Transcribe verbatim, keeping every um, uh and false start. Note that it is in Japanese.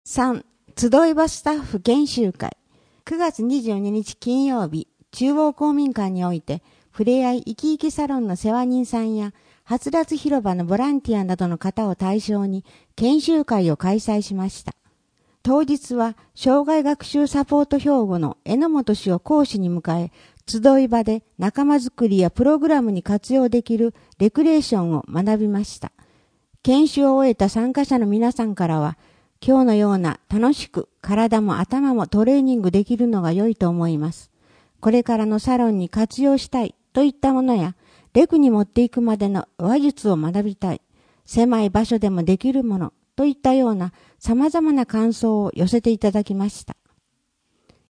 さん. 集い場スタッフ研修会。くがつにじゅうににち金曜日、中央公民館において、ふれあい生き生きサロンの世話人さんや、はつらつ広場のボランティアなどの方を対象に研修会を開催しました。当日は、障害学習サポート兵庫の榎本氏を講師に迎え、集い場で仲間づくりやプログラムに活用できるレクレーションを学びました。研修を終えた参加者の皆さんからは、今日のような楽しく体も頭もトレーニングできるのが良いと思います。これからのサロンに活用したいといったものや、レクに持っていくまでの話術を学びたい、狭い場所でもできるものといったような様々な感想を寄せていただきました。